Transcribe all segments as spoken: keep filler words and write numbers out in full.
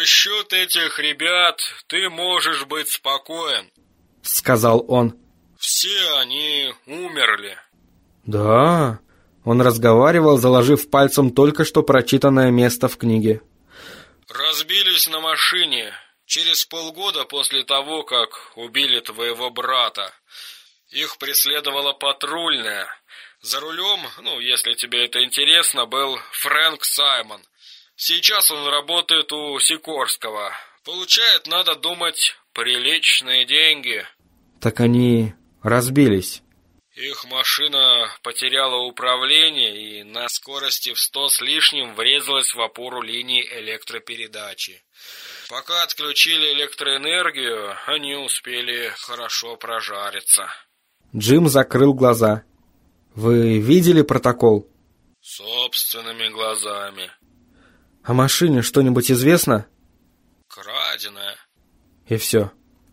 насчет этих ребят ты можешь быть спокоен, — сказал он. Все они умерли. Да, он разговаривал, заложив пальцем только что прочитанное место в книге. Разбились на машине через полгода после того, как убили твоего брата. Их преследовала патрульная. За рулем, ну, если тебе это интересно, был Фрэнк Саймон. Сейчас он работает у Сикорского. Получает, надо думать, приличные деньги. Так они разбились. Их машина потеряла управление и на скорости в сто с лишним врезалась в опору линии электропередачи. Пока отключили электроэнергию, они успели хорошо прожариться. Джим закрыл глаза. Вы видели протокол? Собственными глазами. О машине что-нибудь известно? Краденая. И все.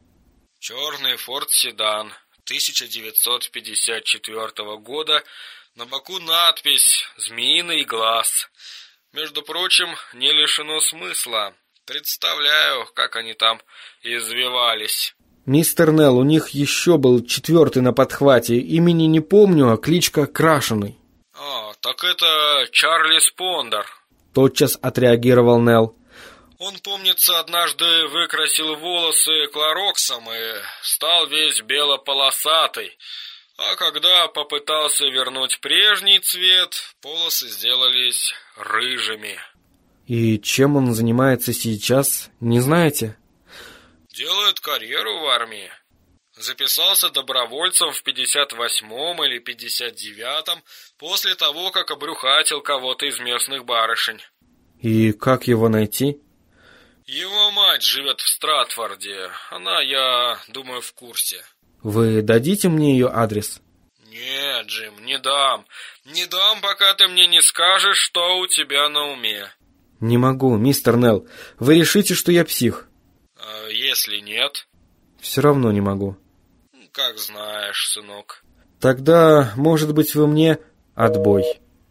Черный Форд Седан тысяча девятьсот пятьдесят четвёртого года, на боку надпись «Змеиный глаз». Между прочим, не лишено смысла. Представляю, как они там извивались. Мистер Нелл, у них еще был четвертый на подхвате. Имени не помню, а кличка Крашеный. А, так это Чарли Спондер. Тотчас отреагировал Нелл. Он, помнится, однажды выкрасил волосы клороксом и стал весь белополосатый. А когда попытался вернуть прежний цвет, полосы сделались рыжими. И чем он занимается сейчас, не знаете? Делает карьеру в армии. Записался добровольцем в пятьдесят восьмом или пятьдесят девятом, после того, как обрюхатил кого-то из местных барышень. И как его найти? Его мать живет в Стратфорде. Она, я думаю, в курсе. Вы дадите мне ее адрес? Нет, Джим, не дам. Не дам, пока ты мне не скажешь, что у тебя на уме. Не могу, мистер Нелл. Вы решите, что я псих? А если нет? Все равно не могу. Как знаешь, сынок. Тогда, может быть, вы мне отбой.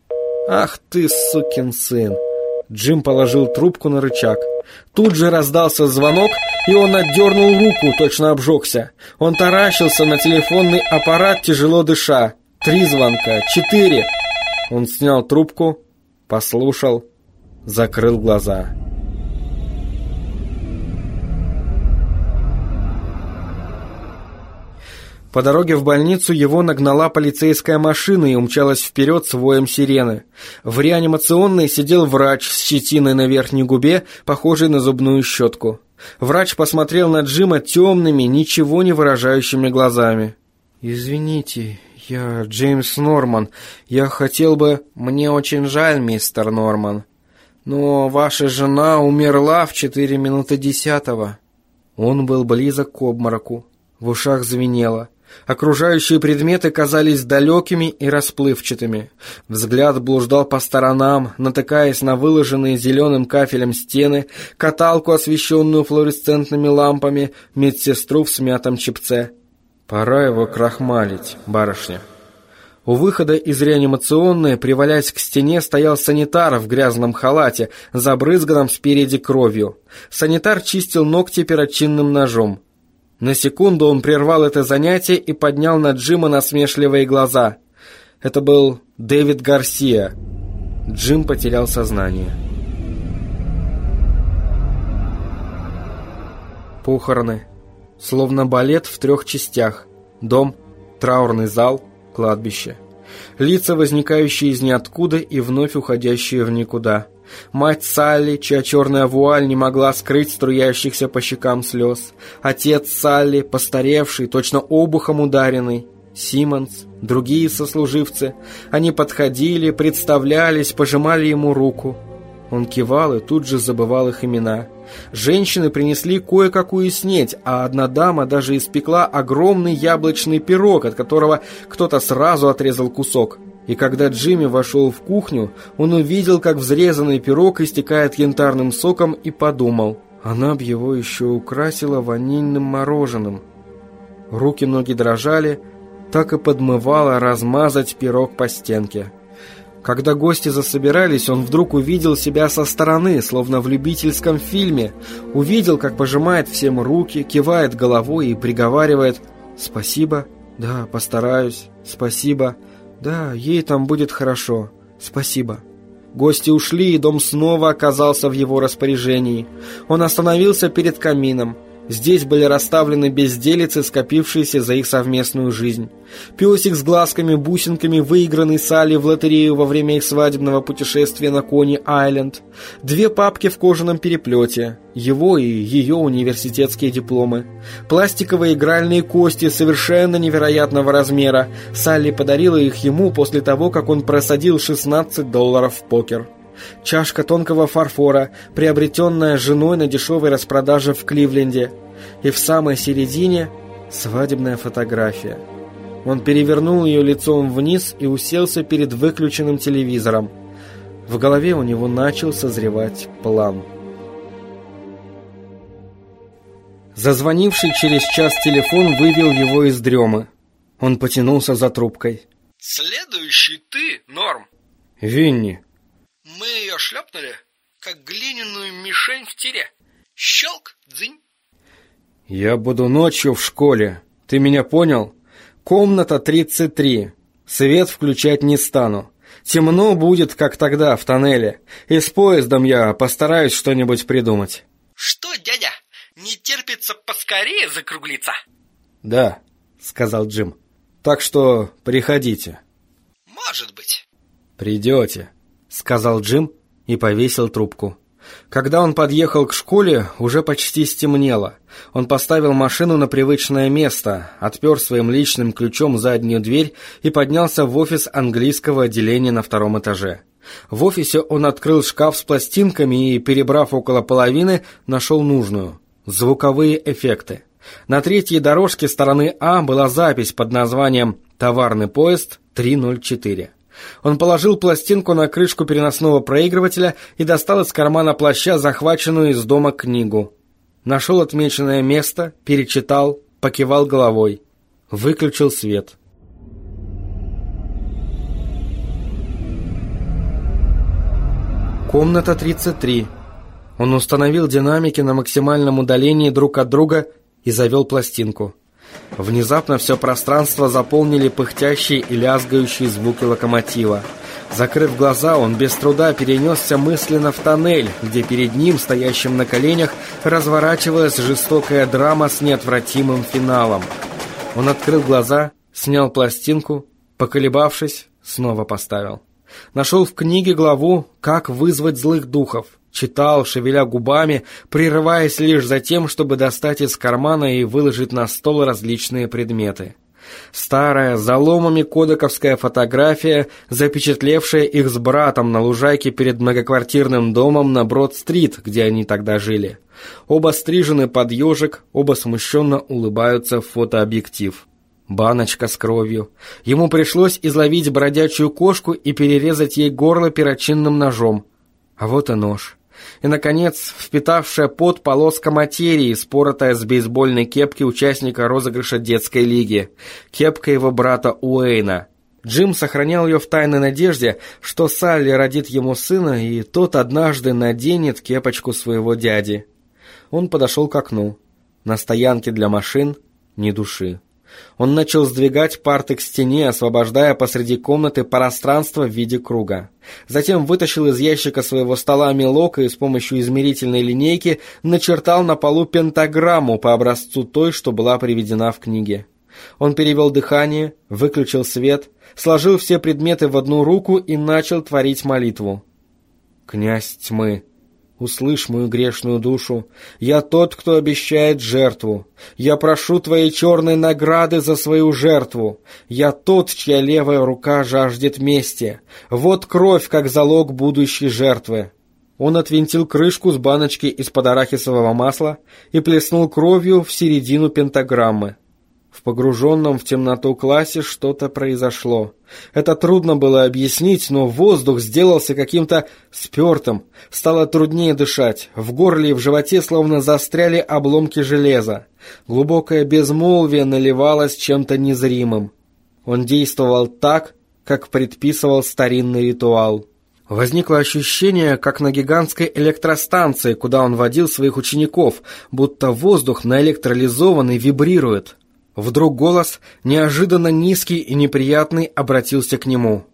Ах ты, сукин сын. Джим положил трубку на рычаг. Тут же раздался звонок, и он отдернул руку, точно обжегся. Он таращился на телефонный аппарат, тяжело дыша. Три звонка, четыре. Он снял трубку, послушал, закрыл глаза. По дороге в больницу его нагнала полицейская машина и умчалась вперед с воем сирены. В реанимационной сидел врач с щетиной на верхней губе, похожей на зубную щетку. Врач посмотрел на Джима темными, ничего не выражающими глазами. «Извините, я Джеймс Норман. Я хотел бы...» «Мне очень жаль, мистер Норман. Но ваша жена умерла в четыре минуты десятого». Он был близок к обмороку. В ушах звенело. Окружающие предметы казались далекими и расплывчатыми. Взгляд блуждал по сторонам, натыкаясь на выложенные зеленым кафелем стены, каталку, освещенную флуоресцентными лампами, медсестру в смятом чепце. «Пора его крахмалить, барышня». У выхода из реанимационной, привалясь к стене, стоял санитар в грязном халате, забрызганном спереди кровью. Санитар чистил ногти перочинным ножом. На секунду он прервал это занятие и поднял на Джима насмешливые глаза. Это был Дэвид Гарсия. Джим потерял сознание. Похороны. Словно балет в трех частях. Дом, траурный зал, кладбище. Лица, возникающие из ниоткуда и вновь уходящие в никуда. Мать Салли, чья черная вуаль не могла скрыть струящихся по щекам слез. Отец Салли, постаревший, точно обухом ударенный. Симмонс, другие сослуживцы. Они подходили, представлялись, пожимали ему руку. Он кивал и тут же забывал их имена. Женщины принесли кое-какую снеть, а одна дама даже испекла огромный яблочный пирог, от которого кто-то сразу отрезал кусок. И когда Джимми вошел в кухню, он увидел, как взрезанный пирог истекает янтарным соком, и подумал, она б его еще украсила ванильным мороженым. Руки-ноги дрожали, так и подмывало размазать пирог по стенке. Когда гости засобирались, он вдруг увидел себя со стороны, словно в любительском фильме. Увидел, как пожимает всем руки, кивает головой и приговаривает: «Спасибо, да, постараюсь, спасибо, да, ей там будет хорошо, спасибо». Гости ушли, и дом снова оказался в его распоряжении. Он остановился перед камином. Здесь были расставлены безделицы, скопившиеся за их совместную жизнь. Песик с глазками-бусинками, выигранный Салли в лотерею во время их свадебного путешествия на Кони-Айленд. Две папки в кожаном переплете. Его и ее университетские дипломы. Пластиковые игральные кости совершенно невероятного размера. Салли подарила их ему после того, как он просадил шестнадцать долларов в покер. Чашка тонкого фарфора, приобретенная женой на дешевой распродаже в Кливленде. И в самой середине свадебная фотография. Он перевернул ее лицом вниз и уселся перед выключенным телевизором. В голове у него начал созревать план. Зазвонивший через час телефон вывел его из дремы. Он потянулся за трубкой. «Следующий ты, Норм!» «Винни!» «Мы ее шлепнули, как глиняную мишень в тире. Щелк, дзынь!» «Я буду ночью в школе. Ты меня понял? Комната тридцать три. Свет включать не стану. Темно будет, как тогда, в тоннеле. И с поездом я постараюсь что-нибудь придумать». «Что, дядя, не терпится поскорее закруглиться?» «Да», — сказал Джим. «Так что приходите». «Может быть». «Придете», — сказал Джим и повесил трубку. Когда он подъехал к школе, уже почти стемнело. Он поставил машину на привычное место, отпер своим личным ключом заднюю дверь и поднялся в офис английского отделения на втором этаже. В офисе он открыл шкаф с пластинками и, перебрав около половины, нашел нужную — звуковые эффекты. На третьей дорожке стороны А была запись под названием «Товарный поезд три ноль четыре». Он положил пластинку на крышку переносного проигрывателя и достал из кармана плаща захваченную из дома книгу. Нашел отмеченное место, перечитал, покивал головой. Выключил свет. Комната тридцать три. Он установил динамики на максимальном удалении друг от друга и завел пластинку. Внезапно все пространство заполнили пыхтящие и лязгающие звуки локомотива. Закрыв глаза, он без труда перенесся мысленно в тоннель, где перед ним, стоящим на коленях, разворачивалась жестокая драма с неотвратимым финалом. Он открыл глаза, снял пластинку, поколебавшись, снова поставил. Нашел в книге главу «Как вызвать злых духов». Читал, шевеля губами, прерываясь лишь за тем, чтобы достать из кармана и выложить на стол различные предметы. Старая, с заломами кодековская фотография, запечатлевшая их с братом на лужайке перед многоквартирным домом на Брод-стрит, где они тогда жили. Оба стрижены под ежик, оба смущенно улыбаются в фотообъектив. Баночка с кровью. Ему пришлось изловить бродячую кошку и перерезать ей горло перочинным ножом. А вот и нож. И, наконец, впитавшая пот полоска материи, споротая с бейсбольной кепки участника розыгрыша детской лиги. Кепка его брата Уэйна. Джим сохранял ее в тайной надежде, что Салли родит ему сына, и тот однажды наденет кепочку своего дяди. Он подошел к окну. На стоянке для машин ни души. Он начал сдвигать парты к стене, освобождая посреди комнаты пространство в виде круга. Затем вытащил из ящика своего стола мелок и с помощью измерительной линейки начертал на полу пентаграмму по образцу той, что была приведена в книге. Он перевел дыхание, выключил свет, сложил все предметы в одну руку и начал творить молитву. «Князь тьмы, услышь мою грешную душу. Я тот, кто обещает жертву. Я прошу твоей черной награды за свою жертву. Я тот, чья левая рука жаждет мести. Вот кровь, как залог будущей жертвы». Он отвинтил крышку с баночки из-под арахисового масла и плеснул кровью в середину пентаграммы. В погруженном в темноту классе что-то произошло. Это трудно было объяснить, но воздух сделался каким-то спертым. Стало труднее дышать. В горле и в животе словно застряли обломки железа. Глубокое безмолвие наливалось чем-то незримым. Он действовал так, как предписывал старинный ритуал. Возникло ощущение, как на гигантской электростанции, куда он водил своих учеников, будто воздух наэлектролизованный вибрирует. Вдруг голос, неожиданно низкий и неприятный, обратился к нему.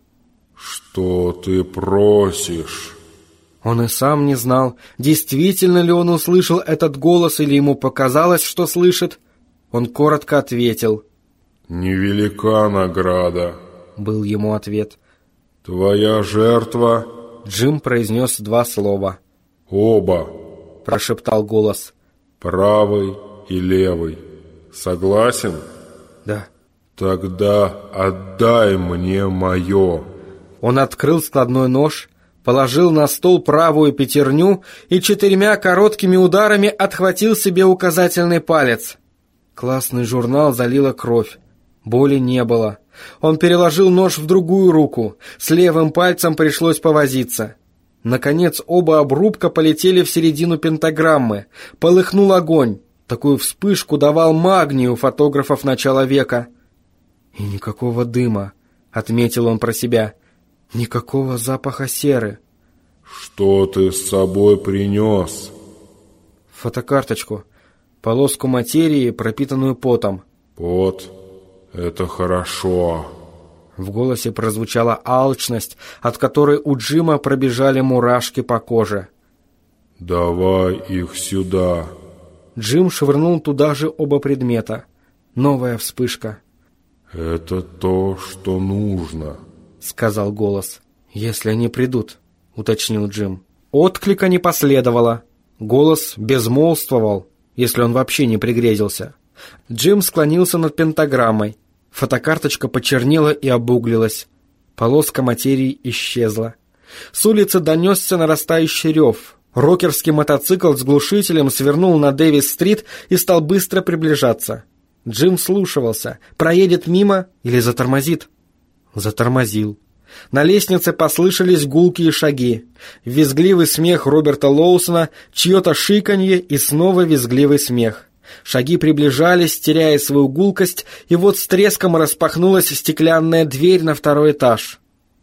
«Что ты просишь?» Он и сам не знал, действительно ли он услышал этот голос или ему показалось, что слышит. Он коротко ответил. «Невелика награда», — был ему ответ. «Твоя жертва...» Джим произнес два слова. «Оба», — прошептал голос. «Правый и левый. Согласен?» «Да». «Тогда отдай мне мое». Он открыл складной нож, положил на стол правую пятерню и четырьмя короткими ударами отхватил себе указательный палец. Классный журнал залила кровь. Боли не было. Он переложил нож в другую руку. С левым пальцем пришлось повозиться. Наконец оба обрубка полетели в середину пентаграммы. Полыхнул огонь. Такую вспышку давал магний у фотографов начала века. «И никакого дыма», — отметил он про себя. «Никакого запаха серы». «Что ты с собой принес?» «Фотокарточку. Полоску материи, пропитанную потом». «Пот? Это хорошо». В голосе прозвучала алчность, от которой у Джима пробежали мурашки по коже. «Давай их сюда». Джим швырнул туда же оба предмета. Новая вспышка. «Это то, что нужно», — сказал голос. «Если они придут», — уточнил Джим. Отклика не последовало. Голос безмолвствовал, если он вообще не пригрезился. Джим склонился над пентаграммой. Фотокарточка почернела и обуглилась. Полоска материи исчезла. С улицы донесся нарастающий рев. Рокерский мотоцикл с глушителем свернул на Дэвис-стрит и стал быстро приближаться. Джим вслушивался, проедет мимо или затормозит. Затормозил. На лестнице послышались гулкие шаги. Визгливый смех Роберта Лоусона, чье-то шиканье и снова визгливый смех. Шаги приближались, теряя свою гулкость, и вот с треском распахнулась стеклянная дверь на второй этаж.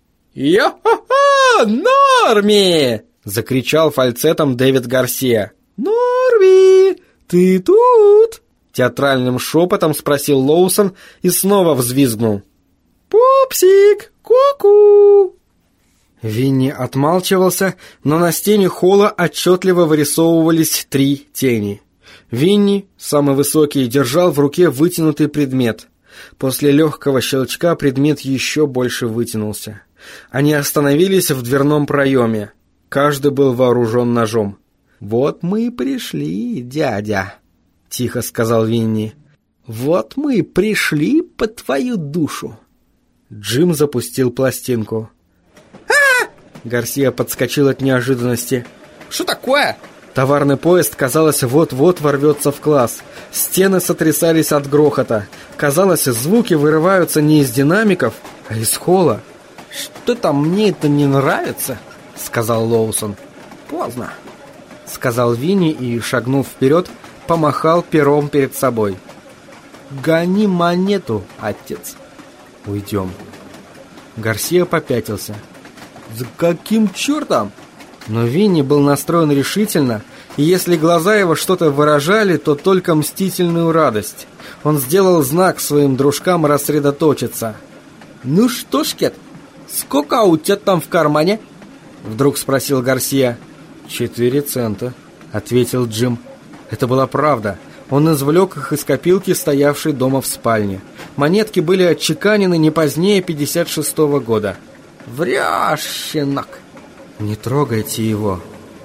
«Йо-хо-хо! Норми!» — закричал фальцетом Дэвид Гарсия. «Норми, ты тут?» — театральным шепотом спросил Лоусон и снова взвизгнул. «Пупсик, ку-ку!» Винни отмалчивался, но на стене холла отчетливо вырисовывались три тени. Винни, самый высокий, держал в руке вытянутый предмет. После легкого щелчка предмет еще больше вытянулся. Они остановились в дверном проеме. Каждый был вооружен ножом. «Вот мы и пришли, дядя», — тихо сказал Винни. «Вот мы и пришли по твою душу». Джим запустил пластинку. «А!» Гарсия подскочил от неожиданности. «Что такое?» Товарный поезд, казалось, вот-вот ворвется в класс. Стены сотрясались от грохота. Казалось, звуки вырываются не из динамиков, а из холла. «Что-то мне это не нравится», — сказал Лоусон. «Поздно», — сказал Винни и, шагнув вперед, помахал пером перед собой. «Гони монету, отец». «Уйдем». Гарсия попятился. «За каким чертом?» Но Винни был настроен решительно, и если глаза его что-то выражали, то только мстительную радость. Он сделал знак своим дружкам рассредоточиться. «Ну что ж, Кет, сколько у тебя там в кармане?» Вдруг спросил Гарсия. «Четыре цента», — ответил Джим. Это была правда. Он извлек их из копилки, стоявшей дома в спальне. Монетки были отчеканены не позднее пятьдесят шестого года. «Врешь, щенок!» «Не трогайте его».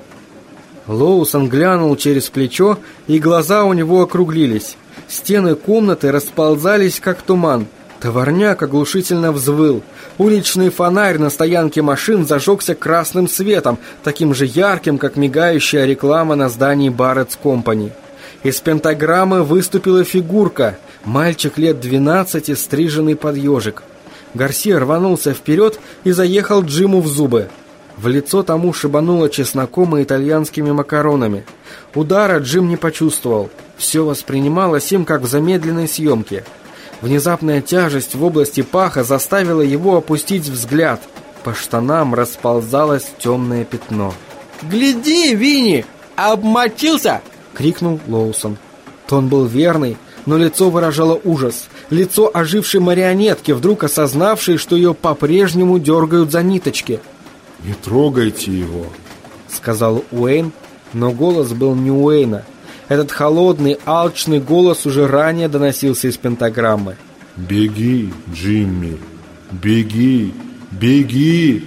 Лоусон глянул через плечо, и глаза у него округлились. Стены комнаты расползались, как туман. Товарняк оглушительно взвыл. Уличный фонарь на стоянке машин зажегся красным светом, таким же ярким, как мигающая реклама на здании Barrett's Company. Из пентаграммы выступила фигурка, мальчик лет двенадцати, стриженный под ежик. Гарсия рванулся вперед и заехал Джиму в зубы. В лицо тому шибануло чесноком и итальянскими макаронами. Удара Джим не почувствовал. Все воспринималось им, как в замедленной съемке. Внезапная тяжесть в области паха заставила его опустить взгляд. По штанам расползалось темное пятно. «Гляди, Винни! Обмочился!» — крикнул Лоусон. Тон был верный, но лицо выражало ужас. Лицо ожившей марионетки, вдруг осознавшей, что ее по-прежнему дергают за ниточки. «Не трогайте его», — сказал Уэйн, но голос был не Уэйна. Этот холодный, алчный голос уже ранее доносился из пентаграммы. «Беги, Джимми! Беги! Беги!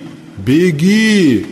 Беги!»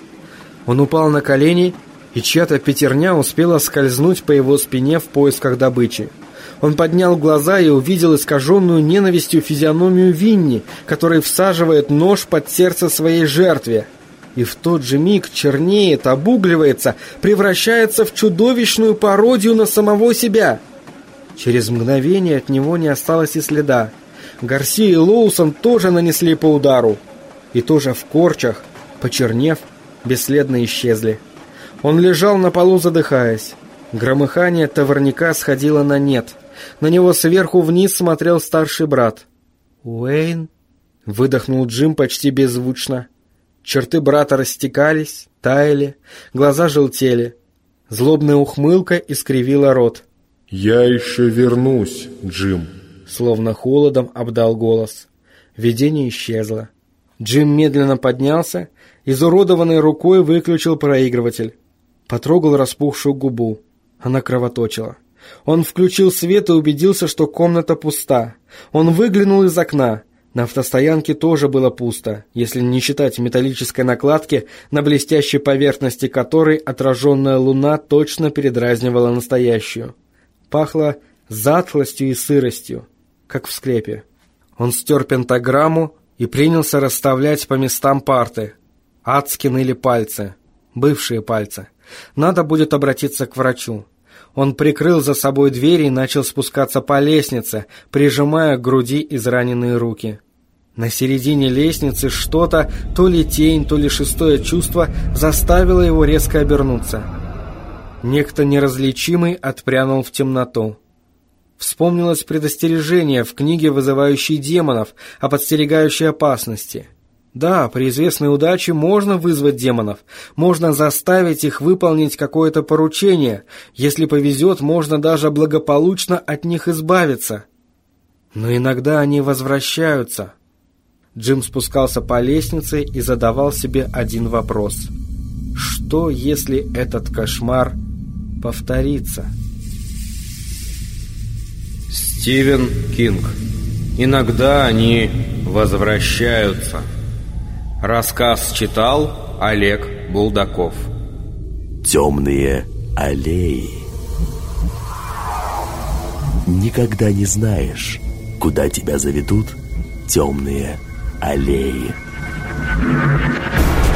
Он упал на колени, и чья-то пятерня успела скользнуть по его спине в поисках добычи. Он поднял глаза и увидел искаженную ненавистью физиономию Винни, который всаживает нож под сердце своей жертве. И в тот же миг чернеет, обугливается, превращается в чудовищную пародию на самого себя. Через мгновение от него не осталось и следа. Гарсия и Лоусон тоже нанесли по удару. И тоже в корчах, почернев, бесследно исчезли. Он лежал на полу, задыхаясь. Громыхание товарняка сходило на нет. На него сверху вниз смотрел старший брат. «Уэйн?» — выдохнул Джим почти беззвучно. Черты брата растекались, таяли, глаза желтели. Злобная ухмылка искривила рот. «Я еще вернусь, Джим», — словно холодом обдал голос. Видение исчезло. Джим медленно поднялся, изуродованной рукой выключил проигрыватель. Потрогал распухшую губу. Она кровоточила. Он включил свет и убедился, что комната пуста. Он выглянул из окна. На автостоянке тоже было пусто, если не считать металлической накладки, на блестящей поверхности которой отраженная луна точно передразнивала настоящую. Пахло затхлостью и сыростью, как в склепе. Он стер пентаграмму и принялся расставлять по местам парты. Адски ныли пальцы. Бывшие пальцы. Надо будет обратиться к врачу. Он прикрыл за собой дверь и начал спускаться по лестнице, прижимая к груди израненные руки. На середине лестницы что-то, то ли тень, то ли шестое чувство, заставило его резко обернуться. Некто неразличимый отпрянул в темноту. Вспомнилось предостережение в книге, вызывающей демонов, о подстерегающей опасности. Да, при известной удаче можно вызвать демонов, можно заставить их выполнить какое-то поручение, если повезет, можно даже благополучно от них избавиться. Но иногда они возвращаются. Джим спускался по лестнице и задавал себе один вопрос. Что, если этот кошмар повторится? Стивен Кинг. Иногда они возвращаются. Рассказ читал Олег Булдаков. Темные аллеи. Никогда не знаешь, куда тебя заведут темные аллеи.